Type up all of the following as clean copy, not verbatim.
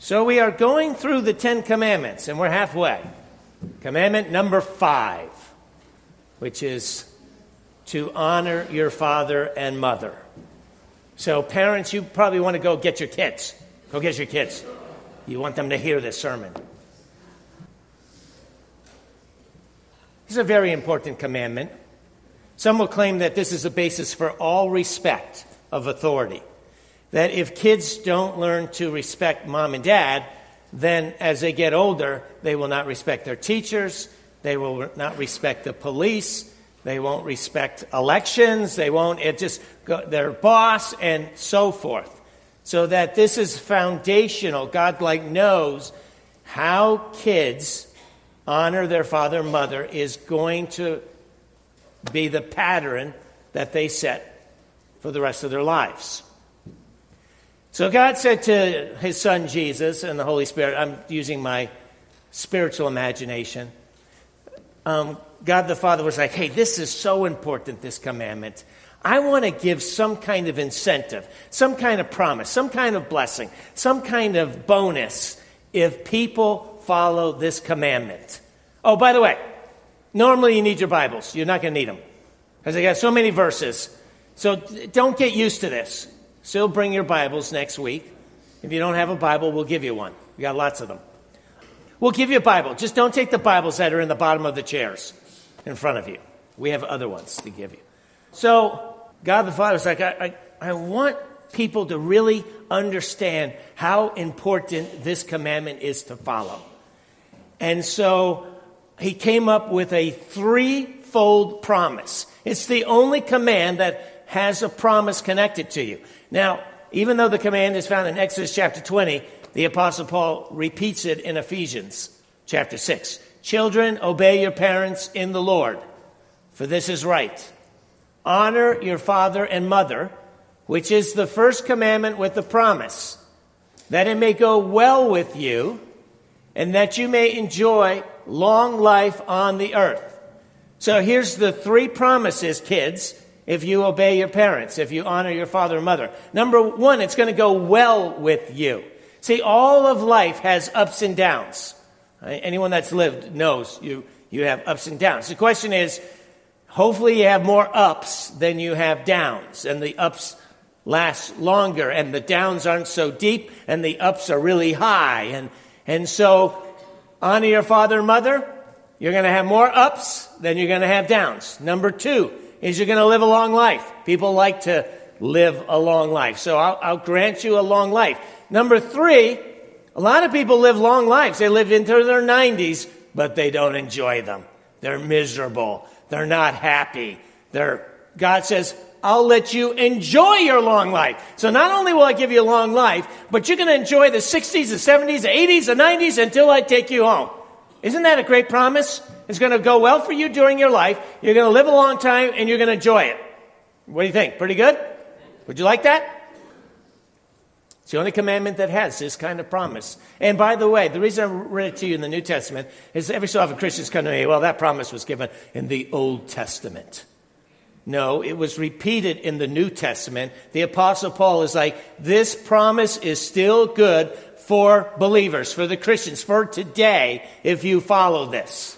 So we are going through the 10 Commandments, and we're halfway. Commandment number 5, which is to honor your father and mother. So parents, you probably want to go get your kids. Go get your kids. You want them to hear this sermon. This is a very important commandment. Some will claim that this is the basis for all respect of authority. That if kids don't learn to respect mom and dad, then as they get older, they will not respect their teachers, they will not respect the police, they won't respect elections, their boss, and so forth. So that this is foundational. God knows how kids honor their father and mother is going to be the pattern that they set for the rest of their lives. So God said to his son Jesus and the Holy Spirit, I'm using my spiritual imagination. God the Father was like, hey, this is so important, this commandment. I want to give some kind of incentive, some kind of promise, some kind of blessing, some kind of bonus if people follow this commandment. Oh, by the way, normally you need your Bibles. You're not going to need them because they got so many verses. So don't get used to this. Still bring your Bibles next week. If you don't have a Bible, we'll give you one. We got lots of them. We'll give you a Bible. Just don't take the Bibles that are in the bottom of the chairs in front of you. We have other ones to give you. So God the Father was like, I want people to really understand how important this commandment is to follow. And so he came up with a 3-fold promise. It's the only command that has a promise connected to you. Now, even though the command is found in Exodus chapter 20, the Apostle Paul repeats it in Ephesians chapter 6. Children, obey your parents in the Lord, for this is right. Honor your father and mother, which is the first commandment with the promise, that it may go well with you, and that you may enjoy long life on the earth. So here's the 3 promises, kids, if you obey your parents, if you honor your father and mother. Number 1, it's going to go well with you. See, all of life has ups and downs. Anyone that's lived knows you have ups and downs. The question is, hopefully you have more ups than you have downs, and the ups last longer, and the downs aren't so deep, and the ups are really high. And so, honor your father and mother, you're going to have more ups than you're going to have downs. Number 2 is you're going to live a long life. People like to live a long life, so I'll grant you a long life. Number 3, a lot of people live long lives. They live into their 90s, but they don't enjoy them. They're miserable. They're not happy. God says, I'll let you enjoy your long life. So not only will I give you a long life, but you're going to enjoy the 60s, the 70s, the 80s, the 90s until I take you home. Isn't that a great promise? It's going to go well for you during your life. You're going to live a long time, and you're going to enjoy it. What do you think? Pretty good? Would you like that? It's the only commandment that has this kind of promise. And by the way, the reason I read it to you in the New Testament is every so often Christians come to me, well, that promise was given in the Old Testament. No, it was repeated in the New Testament. The Apostle Paul is like, this promise is still good for believers, for the Christians, for today, if you follow this.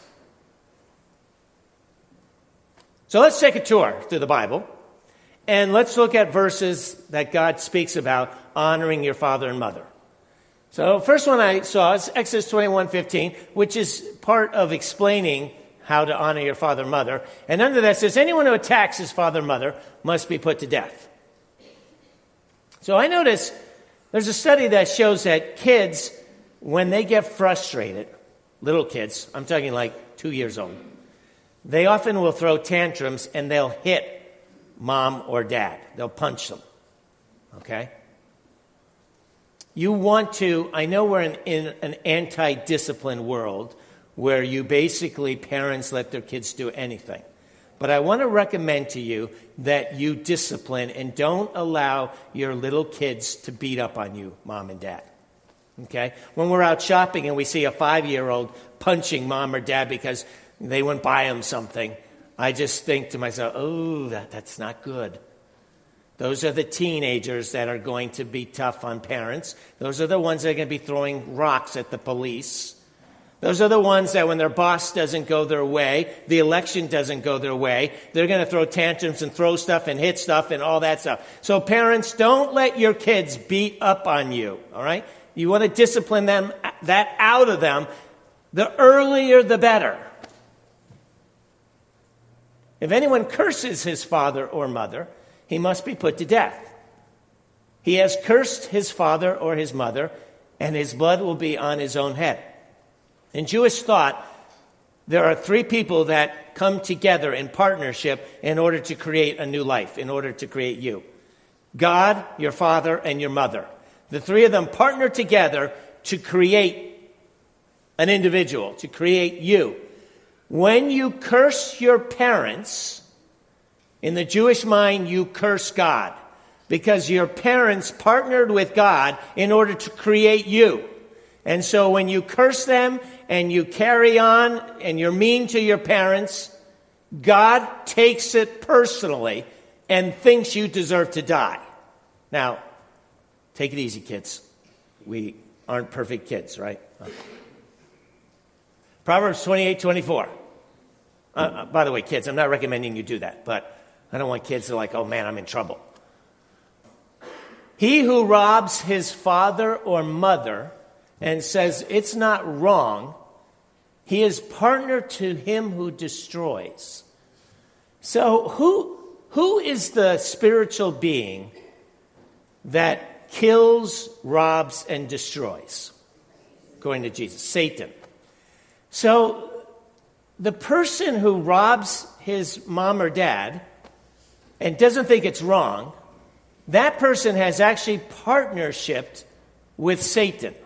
So let's take a tour through the Bible, and let's look at verses that God speaks about honoring your father and mother. So first one I saw is Exodus 21:15, which is part of explaining how to honor your father and mother. And under that says, anyone who attacks his father and mother must be put to death. So I notice there's a study that shows that kids, when they get frustrated, little kids, I'm talking like 2 years old, they often will throw tantrums and they'll hit mom or dad. They'll punch them. Okay? You want to, I know we're in an anti-discipline world where you basically, parents let their kids do anything. But I want to recommend to you that you discipline and don't allow your little kids to beat up on you, mom and dad. Okay? When we're out shopping and we see a 5-year-old punching mom or dad because they wouldn't buy him something, I just think to myself, oh, that's not good. Those are the teenagers that are going to be tough on parents. Those are the ones that are going to be throwing rocks at the police. Those are the ones that when their boss doesn't go their way, the election doesn't go their way, they're going to throw tantrums and throw stuff and hit stuff and all that stuff. So parents, don't let your kids beat up on you, all right? You want to discipline that out of them. The earlier, the better. If anyone curses his father or mother, he must be put to death. He has cursed his father or his mother, and his blood will be on his own head. In Jewish thought, there are three people that come together in partnership in order to create a new life, in order to create you. God, your father, and your mother. The three of them partner together to create an individual, to create you. When you curse your parents, in the Jewish mind, you curse God, because your parents partnered with God in order to create you. And so when you curse them and you carry on and you're mean to your parents, God takes it personally and thinks you deserve to die. Now, take it easy, kids. We aren't perfect kids, right? Proverbs 28:24. By the way, kids, I'm not recommending you do that, but I don't want kids to like, oh man, I'm in trouble. He who robs his father or mother and says it's not wrong, he is partner to him who destroys. So who is the spiritual being that kills, robs, and destroys? According to Jesus, Satan. So the person who robs his mom or dad and doesn't think it's wrong, that person has actually partnershiped with Satan.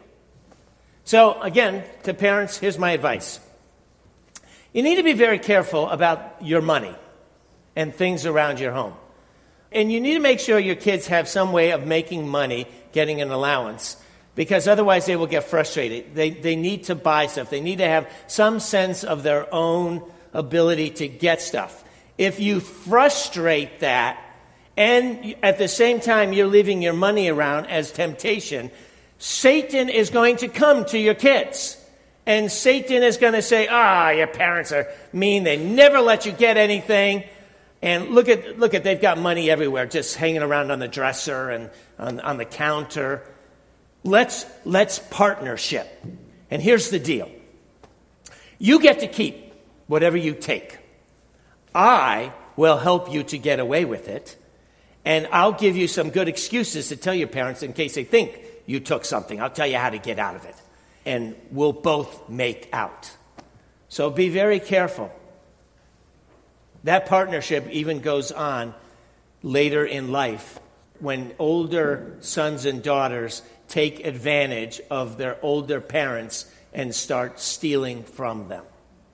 So again, to parents, here's my advice. You need to be very careful about your money and things around your home. And you need to make sure your kids have some way of making money, getting an allowance, because otherwise they will get frustrated. They need to buy stuff. They need to have some sense of their own ability to get stuff. If you frustrate that, and at the same time you're leaving your money around as temptation, Satan is going to come to your kids. And Satan is going to say, your parents are mean. They never let you get anything. And look at, they've got money everywhere, just hanging around on the dresser and on the counter. Let's partnership. And here's the deal. You get to keep whatever you take. I will help you to get away with it. And I'll give you some good excuses to tell your parents in case they think you took something. I'll tell you how to get out of it. And we'll both make out. So be very careful. That partnership even goes on later in life when older sons and daughters take advantage of their older parents and start stealing from them.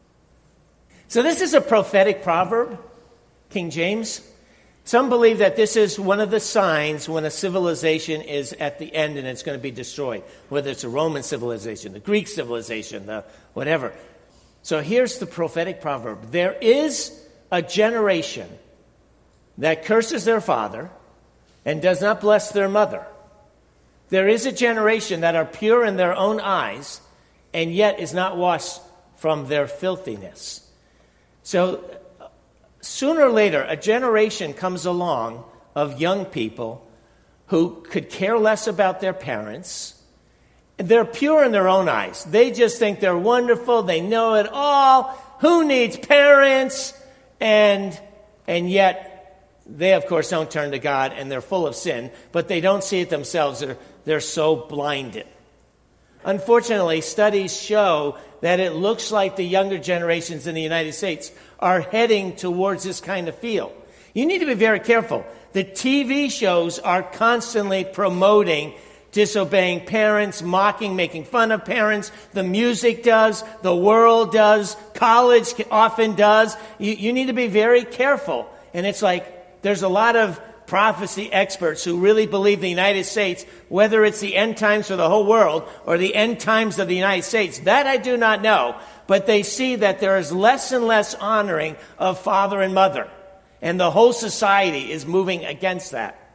So this is a prophetic proverb, King James. Some believe that this is one of the signs when a civilization is at the end and it's going to be destroyed, whether it's a Roman civilization, the Greek civilization, the whatever. So here's the prophetic proverb. There is a generation that curses their father and does not bless their mother. There is a generation that are pure in their own eyes and yet is not washed from their filthiness. So sooner or later, a generation comes along of young people who could care less about their parents. They're pure in their own eyes. They just think they're wonderful. They know it all. Who needs parents? And yet, they, of course, don't turn to God, and they're full of sin, but they don't see it themselves. They're so blinded. Unfortunately, studies show that it looks like the younger generations in the United States are heading towards this kind of field. You need to be very careful. The TV shows are constantly promoting disobeying parents, mocking, making fun of parents. The music does, the world does, college often does. You need to be very careful. And it's like there's a lot of prophecy experts who really believe the United States, whether it's the end times for the whole world or the end times of the United States, that I do not know. But they see that there is less and less honoring of father and mother. And the whole society is moving against that.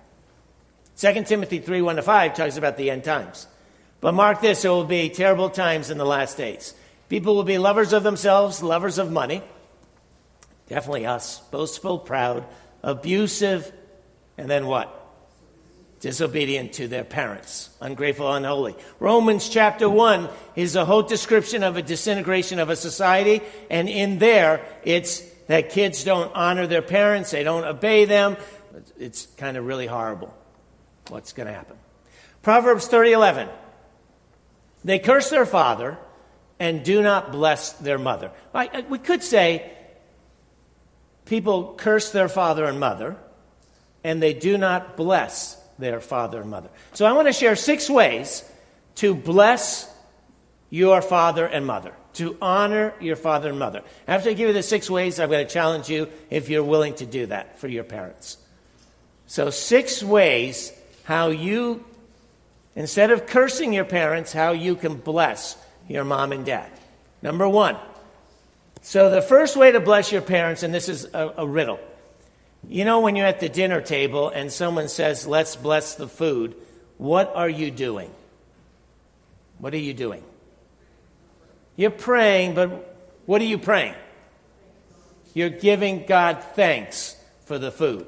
2 Timothy 3, 1-5 talks about the end times. But mark this, there will be terrible times in the last days. People will be lovers of themselves, lovers of money. Definitely us. Boastful, proud, abusive, and then what? Disobedient to their parents. Ungrateful, unholy. Romans chapter 1 is a whole description of a disintegration of a society. And in there, it's that kids don't honor their parents. They don't obey them. It's kind of really horrible what's going to happen. Proverbs 30:11. They curse their father and do not bless their mother. We could say people curse their father and mother, and they do not bless their father and mother. So I want to share 6 ways to bless your father and mother, to honor your father and mother. After I give you the 6 ways, I'm going to challenge you if you're willing to do that for your parents. So 6 ways how you, instead of cursing your parents, how you can bless your mom and dad. Number 1. So the first way to bless your parents, and this is a riddle. You know when you're at the dinner table and someone says, let's bless the food, what are you doing? What are you doing? You're praying, but what are you praying? You're giving God thanks for the food.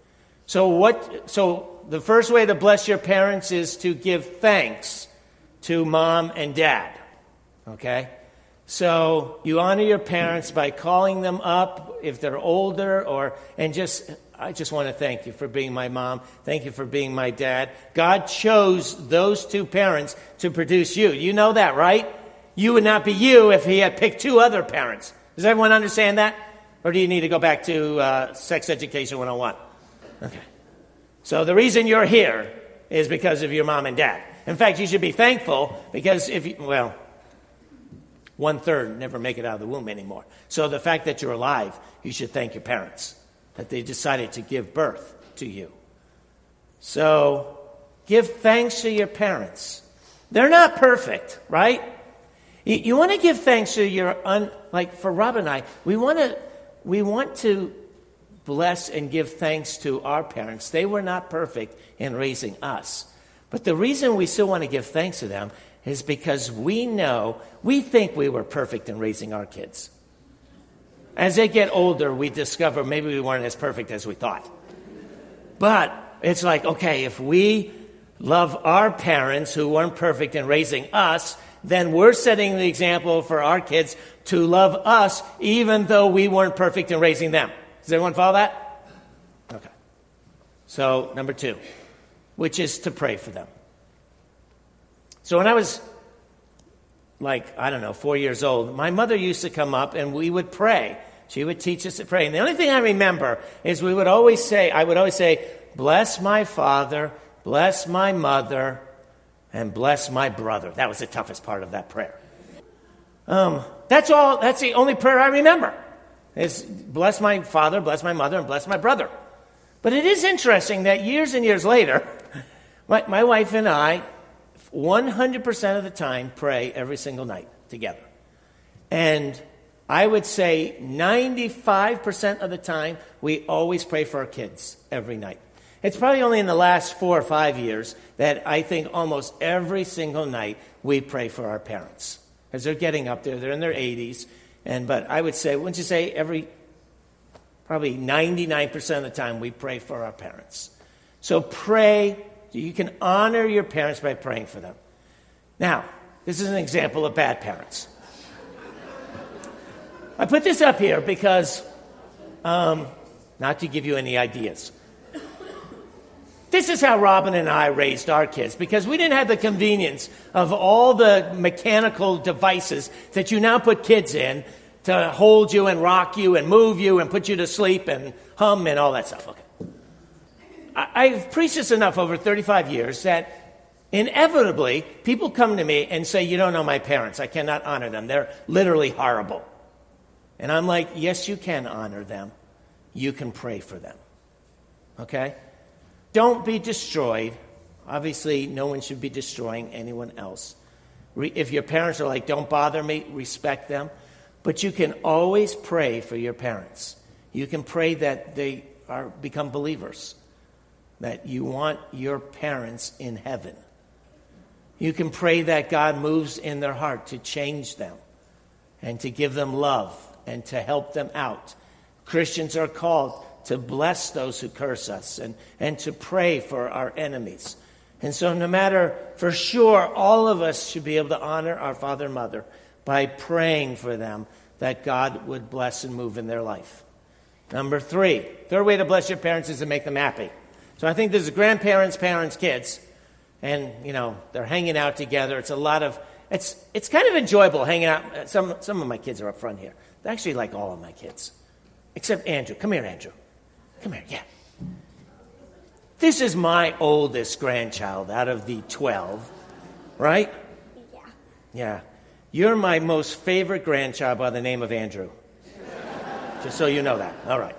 So the first way to bless your parents is to give thanks to mom and dad. Okay? So you honor your parents by calling them up if they're older, I just want to thank you for being my mom. Thank you for being my dad. God chose those 2 parents to produce you. You know that, right? You would not be you if he had picked 2 other parents. Does everyone understand that? Or do you need to go back to Sex Education 101? Okay. So the reason you're here is because of your mom and dad. In fact, you should be thankful because 1/3 never make it out of the womb anymore. So the fact that you're alive, you should thank your parents that they decided to give birth to you. So give thanks to your parents. They're not perfect, right? You want to give thanks to your, like for Rob and I, we want to bless and give thanks to our parents. They were not perfect in raising us. But the reason we still want to give thanks to them is because we think we were perfect in raising our kids. As they get older, we discover maybe we weren't as perfect as we thought. But it's like, okay, if we love our parents who weren't perfect in raising us, then we're setting the example for our kids to love us even though we weren't perfect in raising them. Does everyone follow that? Okay. So, number 2, which is to pray for them. So when I was 4 years old, my mother used to come up and we would pray. She would teach us to pray. And the only thing I remember is I would always say, bless my father, bless my mother, and bless my brother. That was the toughest part of that prayer. That's the only prayer I remember. Is bless my father, bless my mother, and bless my brother. But it is interesting that years and years later, my wife and I, 100% of the time, pray every single night together. And I would say 95% of the time, we always pray for our kids every night. It's probably only in the last 4 or 5 years that I think almost every single night we pray for our parents. Because they're getting up there, they're in their 80s. But I would say, wouldn't you say probably 99% of the time we pray for our parents. So pray. You can honor your parents by praying for them. Now, this is an example of bad parents. I put this up here because, not to give you any ideas. This is how Robin and I raised our kids, because we didn't have the convenience of all the mechanical devices that you now put kids in to hold you and rock you and move you and put you to sleep and hum and all that stuff. Okay. I've preached this enough over 35 years that inevitably people come to me and say, you don't know my parents. I cannot honor them. They're literally horrible. And I'm like, yes, you can honor them. You can pray for them. Okay? Don't be destroyed. Obviously, no one should be destroying anyone else. If your parents are like, don't bother me, respect them. But you can always pray for your parents. You can pray that they become believers. that you want your parents in heaven. You can pray that God moves in their heart to change them and to give them love and to help them out. Christians are called to bless those who curse us and to pray for our enemies. And so no matter, for sure, all of us should be able to honor our father and mother by praying for them that God would bless and move in their life. Number three, third way to bless your parents is to make them happy. So I think this is grandparents, parents, kids, and, they're hanging out together. It's a lot of, it's kind of enjoyable hanging out. Some of my kids are up front here. They're actually like all of my kids, except Andrew. Come here, Andrew. Come here, yeah. This is my oldest grandchild out of the 12, right? Yeah. Yeah. You're my most favorite grandchild by the name of Andrew. Just so you know that. All right.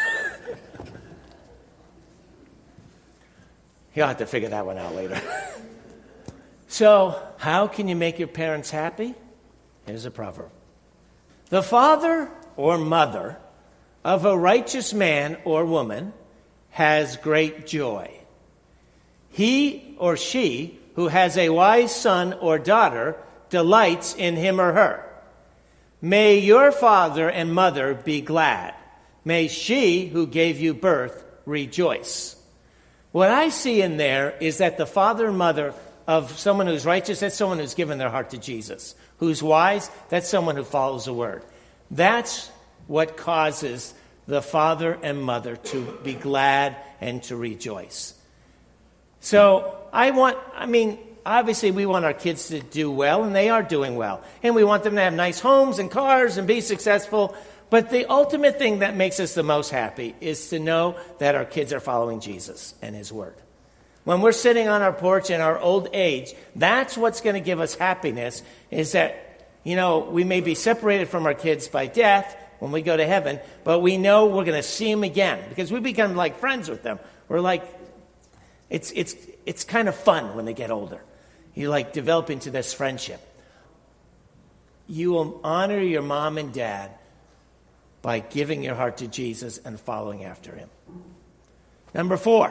You'll have to figure that one out later. So, how can you make your parents happy? Here's a proverb. The father or mother of a righteous man or woman has great joy. He or she who has a wise son or daughter delights in him or her. May your father and mother be glad. May she who gave you birth rejoice. What I see in there is that the father and mother of someone who's righteous, that's someone who's given their heart to Jesus. Who's wise, that's someone who follows the word. That's what causes the father and mother to be glad and to rejoice. So obviously we want our kids to do well, and they are doing well. And we want them to have nice homes and cars and be successful. But the ultimate thing that makes us the most happy is to know that our kids are following Jesus and his word. When we're sitting on our porch in our old age, that's what's going to give us happiness, is that, we may be separated from our kids by death when we go to heaven, but we know we're going to see them again because we become like friends with them. We're like, it's kind of fun when they get older. You develop into this friendship. You will honor your mom and dad by giving your heart to Jesus and following after him. Number 4,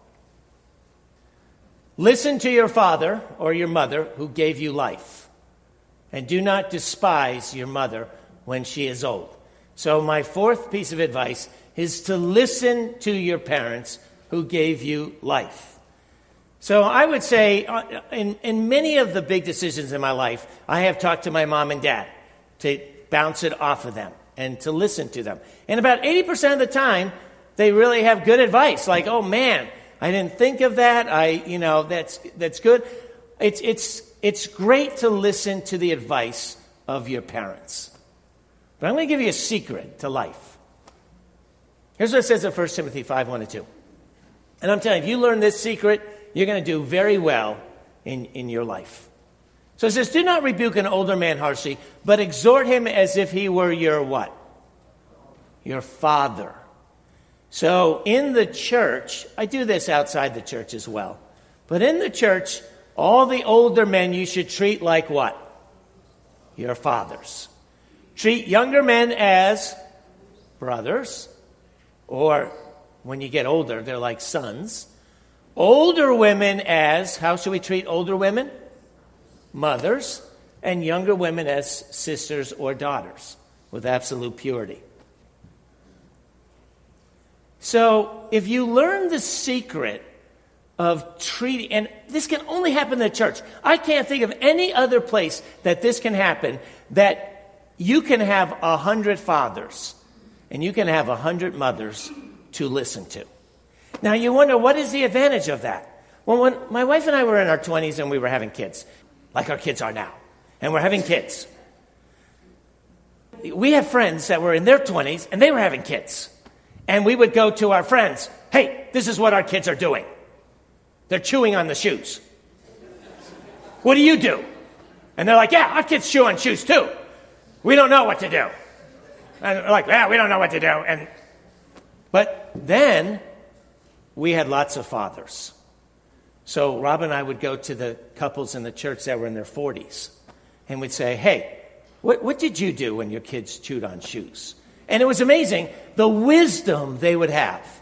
listen to your father or your mother who gave you life, and do not despise your mother when she is old. So my 4th piece of advice is to listen to your parents who gave you life. So I would say in many of the big decisions in my life, I have talked to my mom and dad to bounce it off of them and to listen to them. And about 80% of the time, they really have good advice. Like, oh man, I didn't think of that. That's good. It's great to listen to the advice of your parents. But I'm going to give you a secret to life. Here's what it says in 1 Timothy 5:1-2. And I'm telling you, if you learn this secret, you're going to do very well in your life. So it says, do not rebuke an older man harshly, but exhort him as if he were your what? Your father. So in the church, I do this outside the church as well. But in the church, all the older men you should treat like what? Your fathers. Treat younger men as brothers, or when you get older, they're like sons. Older women as, how should we treat older women? Mothers, and younger women as sisters or daughters with absolute purity. So if you learn the secret of treating, and this can only happen in the church. I can't think of any other place that this can happen, that you can have 100 fathers and you can have 100 mothers to listen to. Now you wonder, what is the advantage of that? Well, when my wife and I were in our 20s and we were having kids, like our kids are now, and we're having kids. We had friends that were in their 20s and they were having kids. And we would go to our friends, hey, this is what our kids are doing. They're chewing on the shoes. What do you do? And they're like, yeah, our kids chew on shoes too. We don't know what to do. And they're like, yeah, we don't know what to do. But then we had lots of fathers. So Rob and I would go to the couples in the church that were in their 40s and we'd say, hey, what did you do when your kids chewed on shoes? And it was amazing, the wisdom they would have.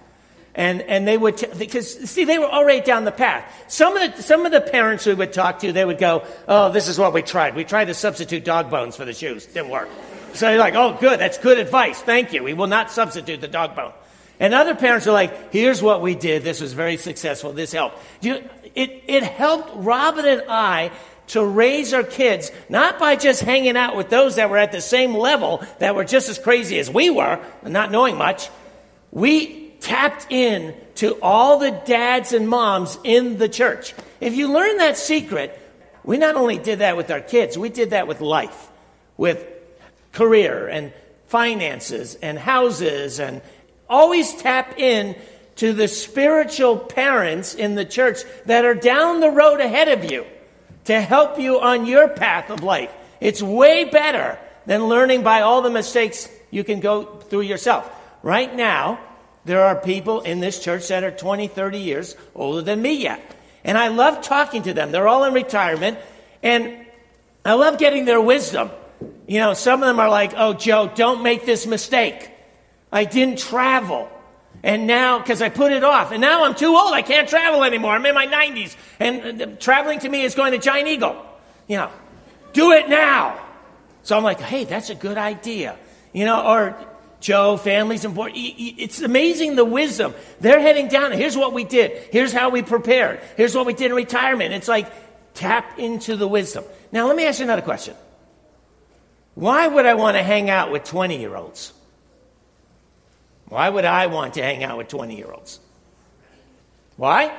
And they would, because see, they were already down the path. Some of the parents we would talk to, they would go, oh, this is what we tried. We tried to substitute dog bones for the shoes. Didn't work. So you're like, oh, good. That's good advice. Thank you. We will not substitute the dog bone. And other parents are like, here's what we did. This was very successful. This helped. It helped Robin and I to raise our kids, not by just hanging out with those that were at the same level, that were just as crazy as we were, not knowing much. We tapped in to all the dads and moms in the church. If you learn that secret, we not only did that with our kids, we did that with life, with career and finances and houses, and always tap in to the spiritual parents in the church that are down the road ahead of you to help you on your path of life. It's way better than learning by all the mistakes you can go through yourself. Right now, there are people in this church that are 20, 30 years older than me yet. And I love talking to them. They're all in retirement. And I love getting their wisdom. You know, some of them are like, oh, Joe, don't make this mistake. I didn't travel. And now, because I put it off. And now I'm too old. I can't travel anymore. I'm in my 90s. And traveling to me is going to Giant Eagle. You know, do it now. So I'm like, hey, that's a good idea. You know, or Joe, family's important. It's amazing the wisdom. They're heading down. Here's what we did. Here's how we prepared. Here's what we did in retirement. It's like, tap into the wisdom. Now, let me ask you another question. Why would I want to hang out with 20-year-olds? Why would I want to hang out with 20-year-olds? Why?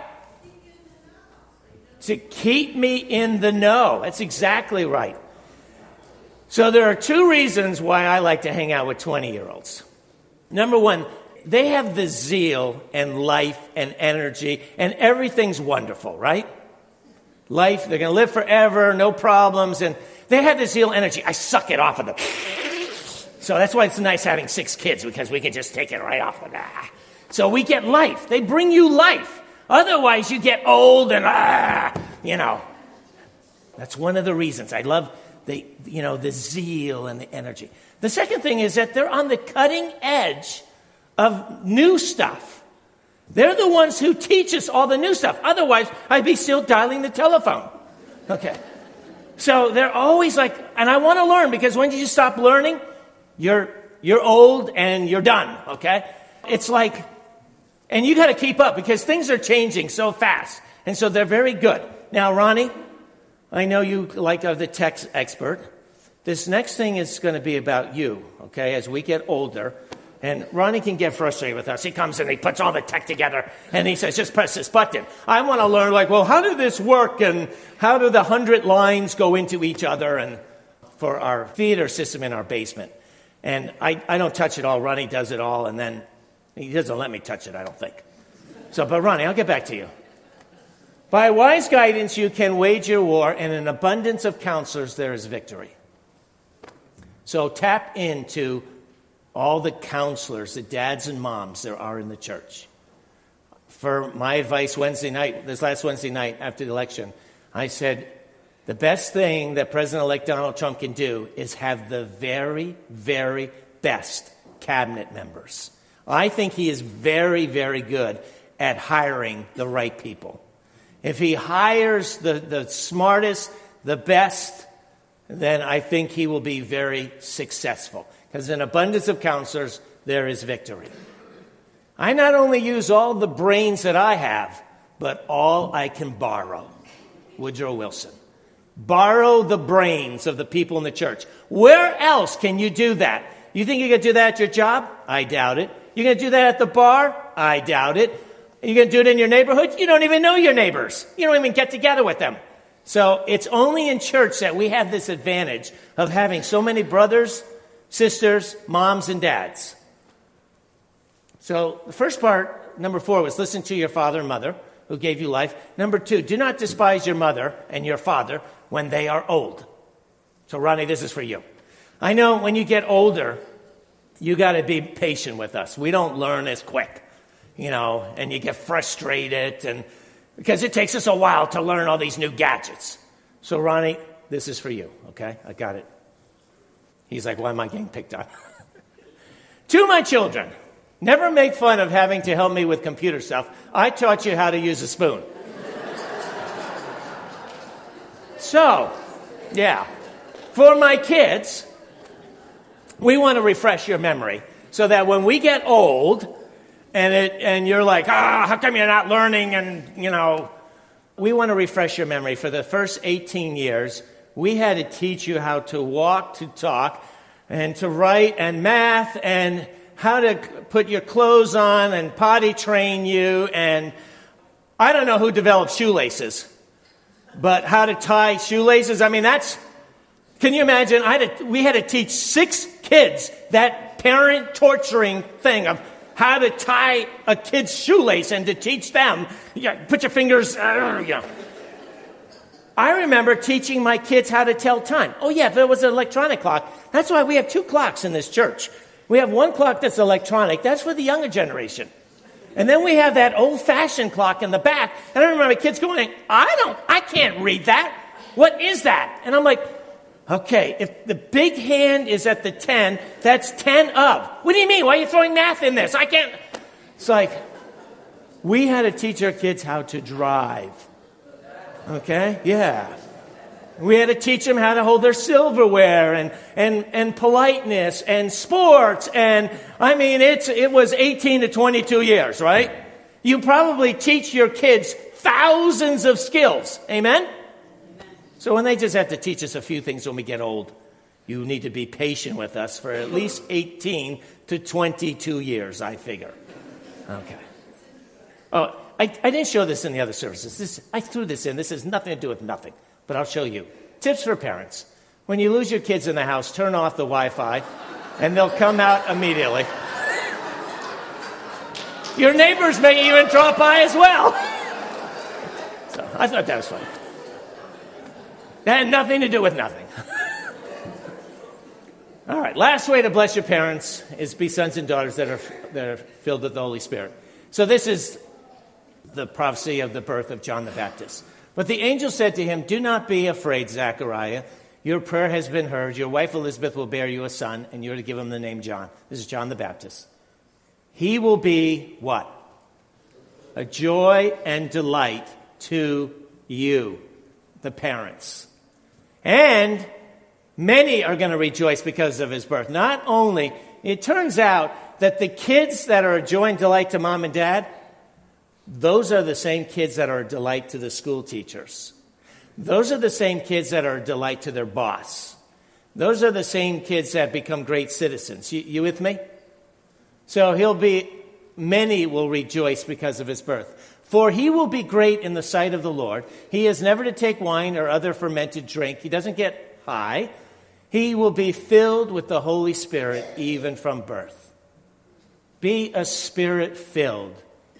To keep me in the know. That's exactly right. So there are two reasons why I like to hang out with 20-year-olds. Number one, they have the zeal and life and energy, and everything's wonderful, right? Life, they're going to live forever, no problems, and they have the zeal and energy. I suck it off of them. So that's why it's nice having 6 kids, because we can just take it right off of that. So we get life. They bring you life. Otherwise, you get old and, you know. That's one of the reasons. I love the zeal and the energy. The second thing is that they're on the cutting edge of new stuff. They're the ones who teach us all the new stuff. Otherwise, I'd be still dialing the telephone. Okay. So they're always like, and I want to learn, because when you stop learning, you're old and you're done, okay? It's like, and you got to keep up, because things are changing so fast. And so they're very good. Now, Ronnie, I know you are the tech expert. This next thing is going to be about you, okay, as we get older. And Ronnie can get frustrated with us. He comes and he puts all the tech together, and he says, just press this button. I want to learn, like, well, how did this work, and how do the 100 lines go into each other, and for our theater system in our basement. And I don't touch it all. Ronnie does it all, and then he doesn't let me touch it, I don't think. So, but Ronnie, I'll get back to you. By wise guidance, you can wage your war, and in an abundance of counselors, there is victory. So tap into all the counselors, the dads and moms there are in the church. For my advice this last Wednesday night after the election, I said, the best thing that President-elect Donald Trump can do is have the very, very best cabinet members. I think he is very, very good at hiring the right people. If he hires the smartest, the best, then I think he will be very successful. Because in abundance of counselors, there is victory. I not only use all the brains that I have, but all I can borrow. Woodrow Wilson. Borrow the brains of the people in the church. Where else can you do that? You think you can do that at your job? I doubt it. You're going to do that at the bar? I doubt it. You're going to do it in your neighborhood? You don't even know your neighbors. You don't even get together with them. So it's only in church that we have this advantage of having so many brothers, sisters, moms, and dads. So the first part, number 4, was listen to your father and mother who gave you life. Number 2, do not despise your mother and your father when they are old. So Ronnie, this is for you. I know when you get older, you got to be patient with us. We don't learn as quick, and you get frustrated, and because it takes us a while to learn all these new gadgets. So Ronnie, this is for you, okay? I got it. He's like, why am I getting picked on? To my children, Never make fun of having to help me with computer stuff. I taught you how to use a spoon. So, yeah. For my kids, we want to refresh your memory so that when we get old and you're like, how come you're not learning? And, we want to refresh your memory. For the first 18 years, we had to teach you how to walk, to talk, and to write, and math, and how to put your clothes on, and potty train you. And I don't know who developed shoelaces, but how to tie shoelaces. I mean, can you imagine? We had to teach 6 kids that parent torturing thing of how to tie a kid's shoelace and to teach them. Put your fingers. I remember teaching my kids how to tell time. Oh, yeah, there was an electronic clock. That's why we have 2 clocks in this church. We have one clock that's electronic. That's for the younger generation. And then we have that old-fashioned clock in the back. And I remember my kids going, I can't read that. What is that? And I'm like, okay, if the big hand is at the 10, that's 10 of. What do you mean? Why are you throwing math in this? I can't. It's like, we had to teach our kids how to drive. Okay? Yeah. We had to teach them how to hold their silverware and politeness and sports. And, I mean, it was 18 to 22 years, right? You probably teach your kids thousands of skills. Amen? So when they just have to teach us a few things when we get old, you need to be patient with us for at least 18 to 22 years, I figure. Okay. Oh, I didn't show this in the other services. I threw this in. This has nothing to do with nothing, but I'll show you. Tips for parents. When you lose your kids in the house, turn off the Wi-Fi, and they'll come out immediately. Your neighbors may even drop by as well. So I thought that was funny. That had nothing to do with nothing. All right, last way to bless your parents is be sons and daughters that are filled with the Holy Spirit. So this is the prophecy of the birth of John the Baptist. But the angel said to him, "Do not be afraid, Zechariah. Your prayer has been heard. Your wife Elizabeth will bear you a son, and you're to give him the name John." This is John the Baptist. He will be what? A joy and delight to you, the parents. And many are going to rejoice because of his birth. Not only, it turns out that the kids that are a joy and delight to mom and dad, those are the same kids that are a delight to the school teachers. Those are the same kids that are a delight to their boss. Those are the same kids that become great citizens. You with me? So many will rejoice because of his birth. For he will be great in the sight of the Lord. He is never to take wine or other fermented drink. He doesn't get high. He will be filled with the Holy Spirit even from birth. Be a Spirit-filled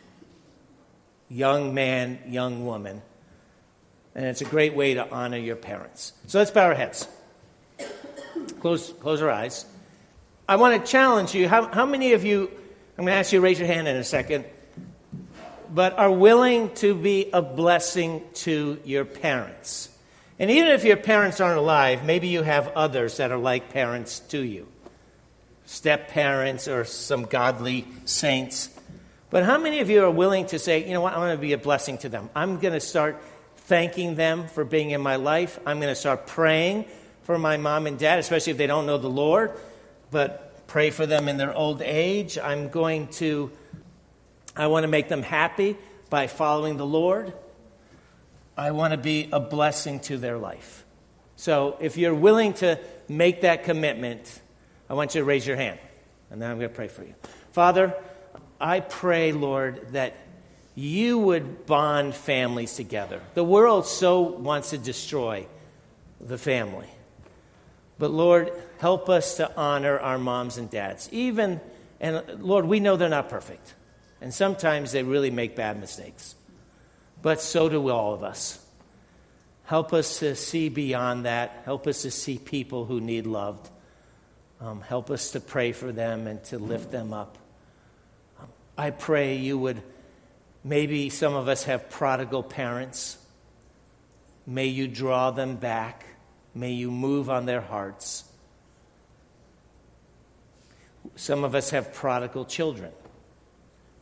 young man, young woman. And it's a great way to honor your parents. So let's bow our heads. Close our eyes. I want to challenge you. How many of you, I'm going to ask you to raise your hand in a second, but are willing to be a blessing to your parents? And even if your parents aren't alive, maybe you have others that are like parents to you. Step-parents or some godly saints. But how many of you are willing to say, you know what, I'm going to be a blessing to them. I'm going to start thanking them for being in my life. I'm going to start praying for my mom and dad, especially if they don't know the Lord, but pray for them in their old age. I want to make them happy by following the Lord. I want to be a blessing to their life. So if you're willing to make that commitment, I want you to raise your hand, and then I'm going to pray for you. Father, I pray, Lord, that you would bond families together. The world so wants to destroy the family. But Lord, help us to honor our moms and dads. And Lord, we know they're not perfect. And sometimes they really make bad mistakes. But so do all of us. Help us to see beyond that. Help us to see people who need loved. Help us to pray for them and to lift them up. I pray you would, maybe some of us have prodigal parents. May you draw them back. May you move on their hearts. Some of us have prodigal children.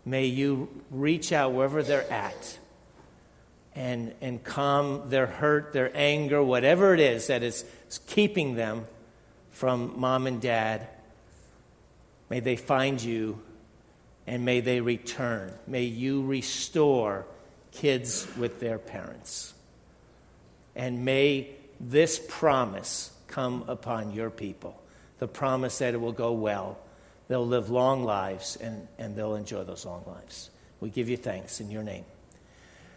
May you reach out wherever they're at and calm their hurt, their anger, whatever it is that is keeping them from mom and dad. May they find you and may they return. May you restore kids with their parents. And may this promise come upon your people, the promise that it will go well. They'll live long lives and they'll enjoy those long lives. We give you thanks in your name.